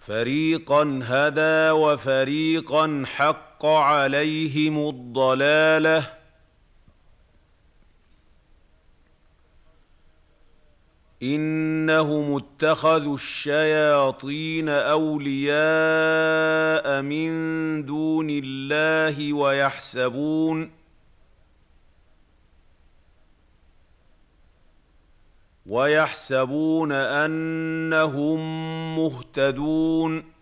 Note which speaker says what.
Speaker 1: فَرِيقًا هَدَىٰ وَفَرِيقًا حَقَّ عَلَيْهِمُ الضَّلَالَةُ ۗ إِنَّهُمُ اتَّخَذُوا الشَّيَاطِينَ أَوْلِيَاءَ مِن دُونِ اللَّهِ وَيَحْسَبُونَ أَنَّهُم مُّهْتَدُونَ